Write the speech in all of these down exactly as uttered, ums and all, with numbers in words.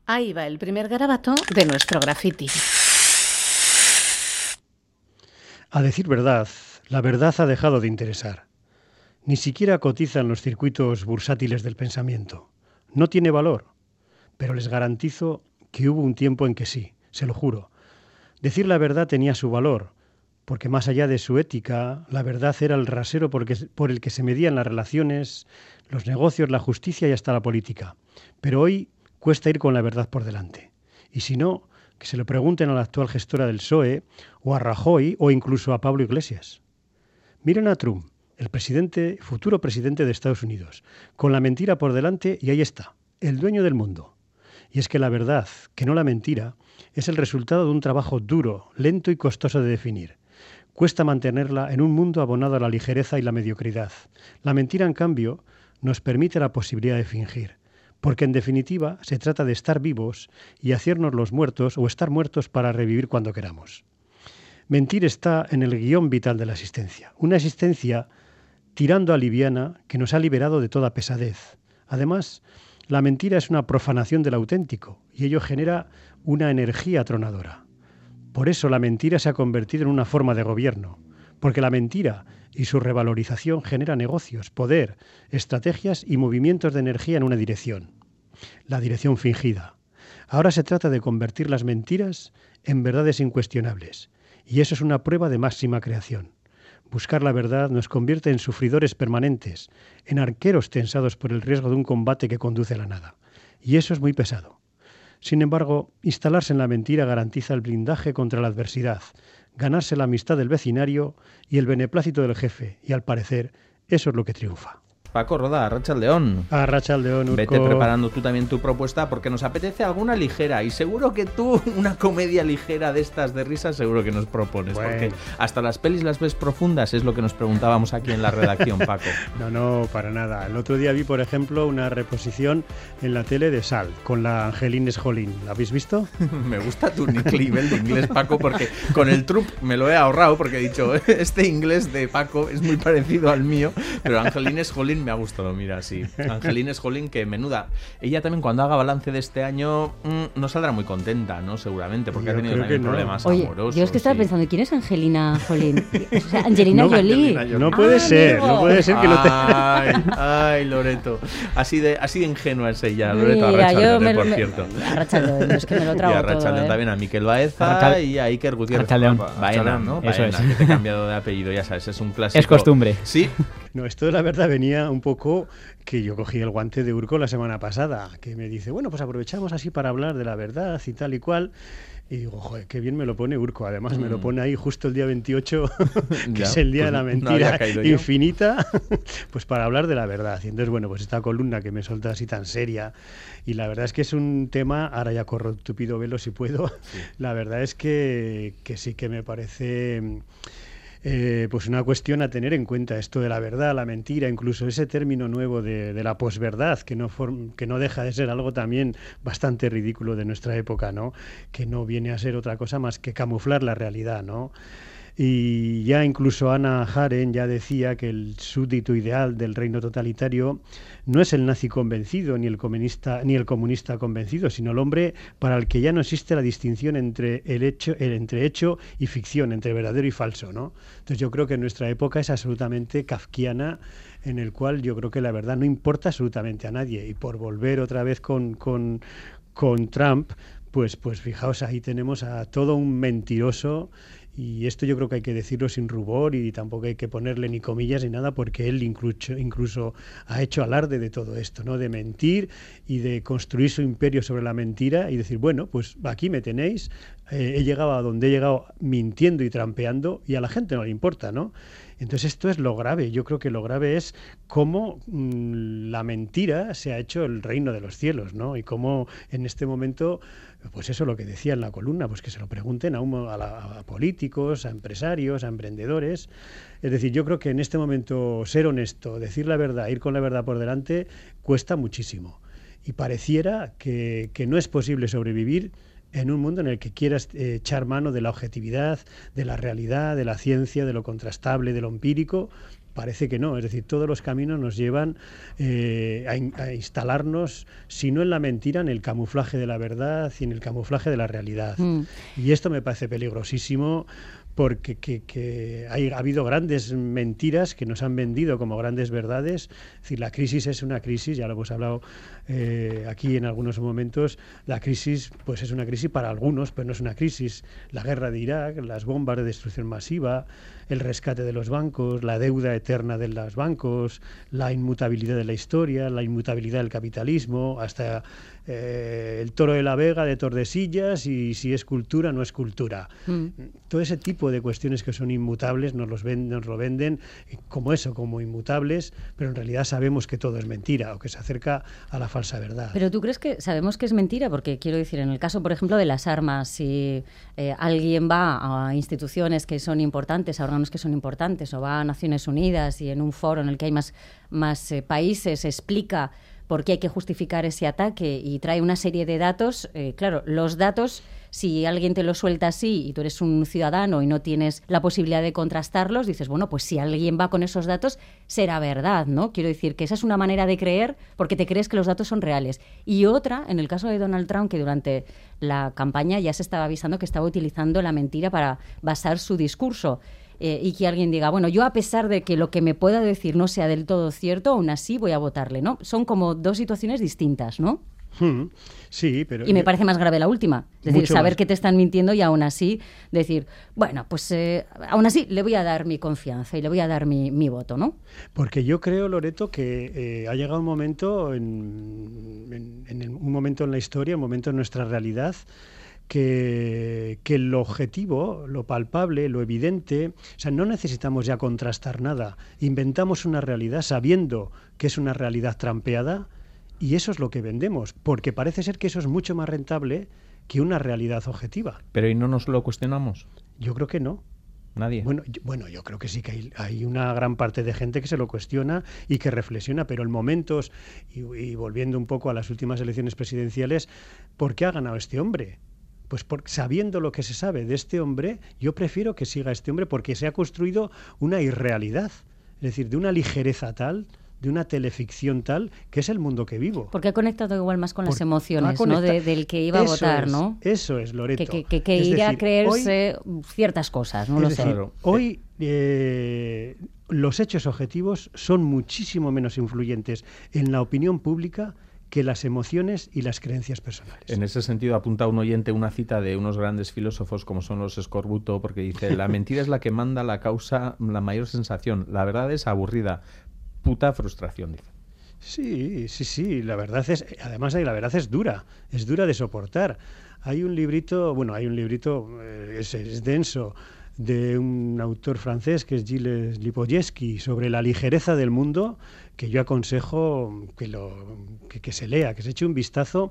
Ahí va el primer garabato de nuestro graffiti. A decir verdad, la verdad ha dejado de interesar. Ni siquiera cotiza en los circuitos bursátiles del pensamiento. No tiene valor, pero les garantizo que hubo un tiempo en que sí, se lo juro. Decir la verdad tenía su valor, porque más allá de su ética, la verdad era el rasero por el que se medían las relaciones, los negocios, la justicia y hasta la política. Pero hoy cuesta ir con la verdad por delante. Y si no, que se lo pregunten a la actual gestora del P S O E, o a Rajoy, o incluso a Pablo Iglesias. Miren a Trump, el presidente, futuro presidente de Estados Unidos, con la mentira por delante y ahí está, el dueño del mundo. Y es que la verdad, que no la mentira, es el resultado de un trabajo duro, lento y costoso de definir. Cuesta mantenerla en un mundo abonado a la ligereza y la mediocridad. La mentira, en cambio, nos permite la posibilidad de fingir, porque en definitiva se trata de estar vivos y hacernos los muertos o estar muertos para revivir cuando queramos. Mentir está en el guión vital de la existencia, una existencia tirando a liviana que nos ha liberado de toda pesadez. Además, la mentira es una profanación del auténtico y ello genera una energía atronadora. Por eso la mentira se ha convertido en una forma de gobierno, porque la mentira y su revalorización genera negocios, poder, estrategias y movimientos de energía en una dirección, la dirección fingida. Ahora se trata de convertir las mentiras en verdades incuestionables, y eso es una prueba de máxima creación. Buscar la verdad nos convierte en sufridores permanentes, en arqueros tensados por el riesgo de un combate que conduce a la nada, y eso es muy pesado. Sin embargo, instalarse en la mentira garantiza el blindaje contra la adversidad, ganarse la amistad del vecindario y el beneplácito del jefe, y al parecer, eso es lo que triunfa. Paco Roda, Arratsaldeon. Arratsaldeon, Urko. Vete preparando tú también tu propuesta porque nos apetece alguna ligera y seguro que tú una comedia ligera de estas de risas seguro que nos propones, bueno. Porque hasta las pelis las ves profundas, es lo que nos preguntábamos aquí en la redacción, Paco. No, no, para nada. El otro día vi, por ejemplo, una reposición en la tele de Sal con la Angelines Jolie. ¿La habéis visto? Me gusta tu nivel de inglés, Paco, porque con el Trump me lo he ahorrado porque he dicho, este inglés de Paco es muy parecido al mío, pero Angelines Jolie me ha gustado, mira, sí. Angelines Jolie, que menuda. Ella también cuando haga balance de este año mmm, no saldrá muy contenta, ¿no? Seguramente, porque yo ha tenido también no. problemas Oye, amorosos. Yo es que estaba sí. pensando, ¿quién es Angelina Jolie? O sea, Angelina no, Jolie. No puede ah, ser, amigo. no puede ser que no te... Ay, ay, Loreto. Así de, así de ingenua es ella, Loreto Arratsaldeon, por me, cierto. Arratsaldeon, es que me lo trago y Arratsaldeon todo, ¿eh? también a Miquel Baeza Arratal... y a Iker Gutiérrez. Baena, ¿no? Eso Baena, es. que te he cambiado de apellido, ya sabes, es un clásico. Es costumbre. Sí. No, esto la verdad venía un poco que yo cogí el guante de Urko la semana pasada, que me dice, bueno, pues aprovechamos así para hablar de la verdad y tal y cual. Y digo, joder, qué bien me lo pone Urko. Además, mm. me lo pone ahí justo el día veintiocho, que ya, es el día pues de la mentira no infinita, pues para hablar de la verdad. Y entonces, bueno, pues esta columna que me solta así tan seria. Y la verdad es que es un tema, ahora ya corro tupido velo si puedo, sí. La verdad es que, que sí que me parece... Eh, pues una cuestión a tener en cuenta, esto de la verdad, la mentira, incluso ese término nuevo de, de la posverdad, que no, form, que no deja de ser algo también bastante ridículo de nuestra época, ¿no? Que no viene a ser otra cosa más que camuflar la realidad, ¿no? Y ya incluso Hannah Arendt ya decía que el súbdito ideal del reino totalitario no es el nazi convencido ni el comunista ni el comunista convencido, sino el hombre para el que ya no existe la distinción entre el hecho, el, entre hecho y ficción, entre verdadero y falso, ¿no? Entonces yo creo que nuestra época es absolutamente kafkiana, en el cual yo creo que la verdad no importa absolutamente a nadie. Y por volver otra vez con, con, con Trump, pues, pues fijaos, ahí tenemos a todo un mentiroso. Y esto yo creo que hay que decirlo sin rubor y tampoco hay que ponerle ni comillas ni nada, porque él incluso, incluso ha hecho alarde de todo esto, ¿no? De mentir y de construir su imperio sobre la mentira y decir, bueno, pues aquí me tenéis, eh, he llegado a donde he llegado mintiendo y trampeando y a la gente no le importa, ¿no? Entonces esto es lo grave. Yo creo que lo grave es cómo mmm, la mentira se ha hecho el reino de los cielos, ¿no? Y cómo en este momento, pues eso lo que decía en la columna, pues que se lo pregunten a, un, a, la, a políticos, a empresarios, a emprendedores. Es decir, yo creo que en este momento ser honesto, decir la verdad, ir con la verdad por delante, cuesta muchísimo. Y pareciera que, que no es posible sobrevivir en un mundo en el que quieras eh, echar mano de la objetividad, de la realidad, de la ciencia, de lo contrastable, de lo empírico, parece que no. Es decir, todos los caminos nos llevan eh, a, in, a instalarnos, si no en la mentira, en el camuflaje de la verdad y en el camuflaje de la realidad. Mm. Y esto me parece peligrosísimo, porque que, que hay, ha habido grandes mentiras que nos han vendido como grandes verdades. Es decir, la crisis es una crisis, ya lo hemos hablado eh, aquí en algunos momentos. La crisis pues es una crisis para algunos, pero no es una crisis. La guerra de Irak, las bombas de destrucción masiva, el rescate de los bancos, la deuda eterna de los bancos, la inmutabilidad de la historia, la inmutabilidad del capitalismo, hasta eh, el toro de la Vega de Tordesillas y si es cultura no es cultura. Mm. Todo ese tipo de cuestiones que son inmutables nos, los ven, nos lo venden como eso, como inmutables, pero en realidad sabemos que todo es mentira o que se acerca a la falsa verdad. Pero ¿tú crees que sabemos que es mentira? Porque quiero decir, en el caso, por ejemplo, de las armas, si eh, alguien va a instituciones que son importantes, a órganos que son importantes, o va a Naciones Unidas y en un foro en el que hay más, más eh, países explica por qué hay que justificar ese ataque y trae una serie de datos, eh, claro, los datos, si alguien te los suelta así y tú eres un ciudadano y no tienes la posibilidad de contrastarlos, dices, bueno, pues si alguien va con esos datos, será verdad, ¿no? Quiero decir que esa es una manera de creer porque te crees que los datos son reales. Y otra, en el caso de Donald Trump, que durante la campaña ya se estaba avisando que estaba utilizando la mentira para basar su discurso. Eh, y que alguien diga, bueno, yo a pesar de que lo que me pueda decir no sea del todo cierto, aún así voy a votarle, ¿no? Son como dos situaciones distintas, ¿no? Hmm, sí, pero... Y me parece más grave la última. Es decir, saber más. que te están mintiendo y aún así decir, bueno, pues eh, aún así le voy a dar mi confianza y le voy a dar mi, mi voto, ¿no? Porque yo creo, Loreto, que eh, ha llegado un momento, en, en, en el, un momento en la historia, un momento en nuestra realidad, Que, que lo objetivo, lo palpable, lo evidente, o sea, no necesitamos ya contrastar nada. Inventamos una realidad sabiendo que es una realidad trampeada y eso es lo que vendemos, porque parece ser que eso es mucho más rentable que una realidad objetiva. ¿Pero y no nos lo cuestionamos? Yo creo que no. Nadie. Bueno, yo, bueno, yo creo que sí que hay, hay una gran parte de gente que se lo cuestiona y que reflexiona, pero en momentos, y, y volviendo un poco a las últimas elecciones presidenciales, ¿por qué ha ganado este hombre? Pues por, sabiendo lo que se sabe de este hombre, yo prefiero que siga este hombre porque se ha construido una irrealidad, es decir, de una ligereza tal, de una teleficción tal, que es el mundo que vivo. Porque ha conectado igual más con por, las emociones, ¿no? De, del que iba a eso votar, es, ¿no? Eso es, Loreto. Que, que, que, que ir a creerse hoy, ciertas cosas, no lo decir, sé. Hoy eh, los hechos objetivos son muchísimo menos influyentes en la opinión pública que las emociones y las creencias personales. En ese sentido, apunta un oyente una cita de unos grandes filósofos como son los Escorbuto, porque dice, la mentira es la que manda la causa, la mayor sensación, la verdad es aburrida, puta frustración, dice. Sí, sí, sí, la verdad es, además la verdad es dura, es dura de soportar. Hay un librito, bueno, hay un librito, eh, es, es denso, de un autor francés que es Gilles Lipovetsky, sobre la ligereza del mundo, que yo aconsejo que, lo, que, que se lea, que se eche un vistazo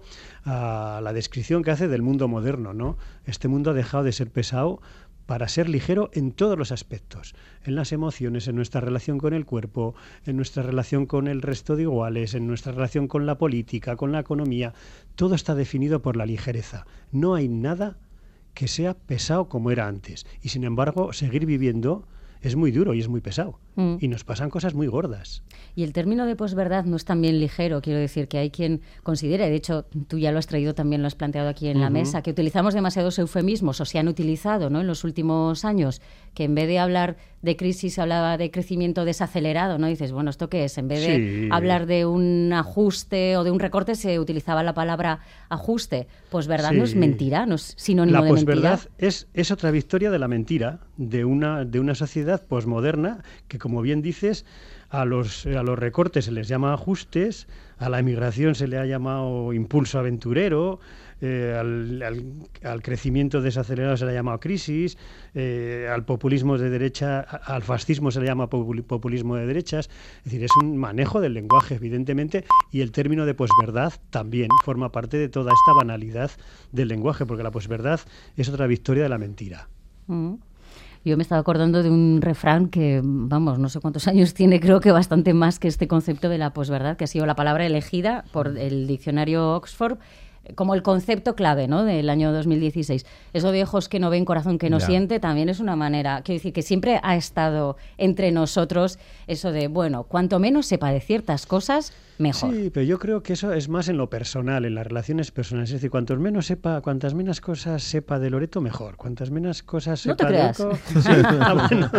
a la descripción que hace del mundo moderno, ¿no? Este mundo ha dejado de ser pesado para ser ligero en todos los aspectos, en las emociones, en nuestra relación con el cuerpo, en nuestra relación con el resto de iguales, en nuestra relación con la política, con la economía. Todo está definido por la ligereza. No hay nada que sea pesado como era antes. Y sin embargo, seguir viviendo es muy duro y es muy pesado. Mm. Y nos pasan cosas muy gordas. Y el término de posverdad no es tan bien ligero, quiero decir, que hay quien considera, y de hecho tú ya lo has traído también, lo has planteado aquí en uh-huh. la mesa, que utilizamos demasiados eufemismos, o se han utilizado, ¿no?, en los últimos años, que en vez de hablar de crisis hablaba de crecimiento desacelerado, ¿no? Dices, bueno, ¿esto qué es? En vez de sí. hablar de un ajuste o de un recorte, se utilizaba la palabra ajuste. Posverdad sí. no es mentira, no es sinónimo la de mentira. La posverdad es, es otra victoria de la mentira, de una, de una sociedad posmoderna que, como bien dices, a los, a los recortes se les llama ajustes, a la emigración se le ha llamado impulso aventurero, eh, al, al, al crecimiento desacelerado se le ha llamado crisis, eh, al populismo de derecha, al fascismo se le llama populismo de derechas. Es decir, es un manejo del lenguaje, evidentemente, y el término de posverdad también forma parte de toda esta banalidad del lenguaje, porque la posverdad es otra victoria de la mentira. Mm. Yo me estaba acordando de un refrán que, vamos, no sé cuántos años tiene, creo que bastante más que este concepto de la posverdad, que ha sido la palabra elegida por el diccionario Oxford como el concepto clave, ¿no?, del año dos mil dieciséis. Eso de ojos que no ven, corazón que no Ya. siente, también es una manera, quiero decir, que siempre ha estado entre nosotros eso de, bueno, cuanto menos sepa de ciertas cosas, mejor. Sí, pero yo creo que eso es más en lo personal, en las relaciones personales. Es decir, cuantos menos sepa, cuantas menos cosas sepa de Loreto, mejor. Cuantas menos cosas No sepa te de creas. Urco... Sí, ah, bueno.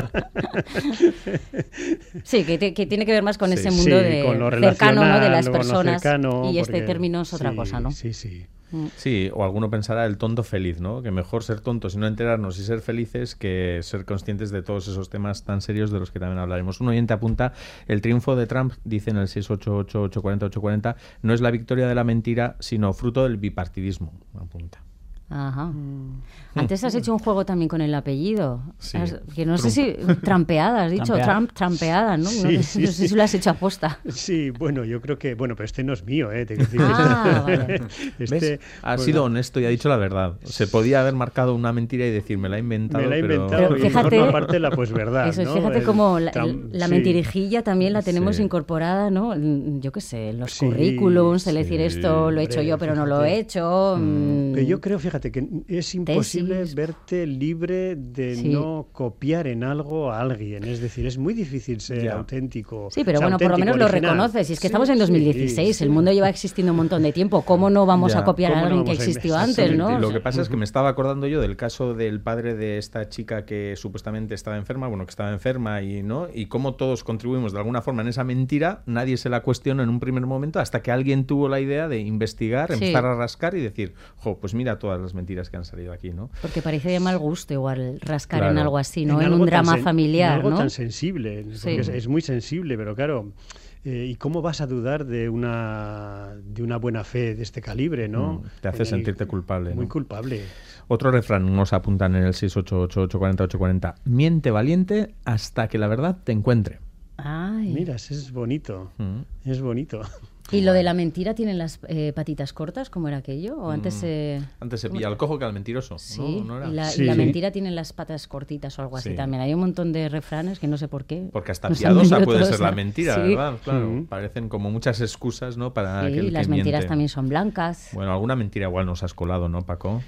Sí, que, te- que tiene que ver más con Sí. ese mundo Sí, de con lo cercano, ¿no?, de relacional, las con lo personas. cercano, y este porque- término es otra sí, cosa, ¿no? Sí, sí. Sí, o alguno pensará el tonto feliz, ¿no? Que mejor ser tontos y no enterarnos y ser felices que ser conscientes de todos esos temas tan serios de los que también hablaremos. Un oyente apunta, el triunfo de Trump, dice en el seis ocho ocho, ocho cuatro cero, ocho cuatro cero, no es la victoria de la mentira, sino fruto del bipartidismo, apunta. Ajá. Antes has hecho un juego también con el apellido. Sí. Has- que no sé si... Trampeada, has dicho. Trampeada. Trump, trampeada, ¿no? Sí, no, no sí, sé sí. si lo has hecho aposta. Sí, bueno, yo creo que... Bueno, pero este no es mío, ¿eh? Te quiero decir, Ah, vale. este, ¿Ves? Ha bueno, sido honesto y ha dicho la verdad. Se podía haber marcado una mentira y decir, me la he inventado, me la he pero... inventado Pero y fíjate- forma parte de la posverdad, Eso, ¿no? fíjate El cómo la, Trump- la sí. mentirijilla también la tenemos Sí. incorporada, ¿no? En, yo qué sé, en los Sí, currículums, el sí, decir esto lo he hecho hombre, yo, pero no lo he fíjate. hecho. mm, Pero yo creo, fíjate, que es imposible Tesis. verte libre de Sí. no copiar en algo a alguien. Es decir, es muy difícil ser Ya. auténtico. Sí, pero o sea, bueno, por lo auténtico, menos lo original. reconoces. Y es que Sí, estamos en dos mil dieciséis, sí, el sí. mundo lleva existiendo un montón de tiempo. ¿Cómo no vamos Ya. a copiar a ¿Cómo no alguien que vamos a existió inventar? antes, no? Y lo que pasa es que me estaba acordando yo del caso del padre de esta chica que supuestamente estaba enferma, bueno, que estaba enferma y no, y cómo todos contribuimos de alguna forma en esa mentira, nadie se la cuestionó en un primer momento hasta que alguien tuvo la idea de investigar, Sí. empezar a rascar y decir, jo, pues mira todas las mentiras que han salido aquí, ¿no? Porque parece de mal gusto igual rascar Claro. en algo así, ¿no? En, algo un tan drama sen- familiar, en algo ¿no? tan sensible, porque Sí. es, es muy sensible, pero claro, eh, ¿y cómo vas a dudar de una de una buena fe de este calibre, no? Mm, te hace Eh, sentirte culpable, Muy ¿no? culpable. Otro refrán nos apuntan en el seis ocho ocho, ocho cuatro cero, ocho cuatro cero. Miente valiente hasta que la verdad te encuentre. Ay. Mira, ese es bonito, Mm. es bonito. ¿Y lo de la mentira tienen las eh, patitas cortas? ¿Cómo era aquello? ¿O antes se...? Antes se pilla al cojo que al mentiroso. Sí, ¿no? ¿No era? y, la, y Sí. la mentira tiene las patas cortitas o algo así Sí. también. Hay un montón de refranes que no sé por qué. Porque hasta nos han piadosa venido puede todos ser la a- mentira, Sí. ¿verdad? Claro, Mm. parecen como muchas excusas, ¿no? Para Sí, aquel que las mentiras miente. también son blancas. Bueno, alguna mentira igual nos has colado, ¿no, Paco?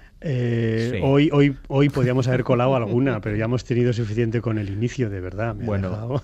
Eh, Sí. hoy, hoy, hoy podíamos haber colado alguna, pero ya hemos tenido suficiente con el inicio, de verdad. Me ha Bueno, dejado-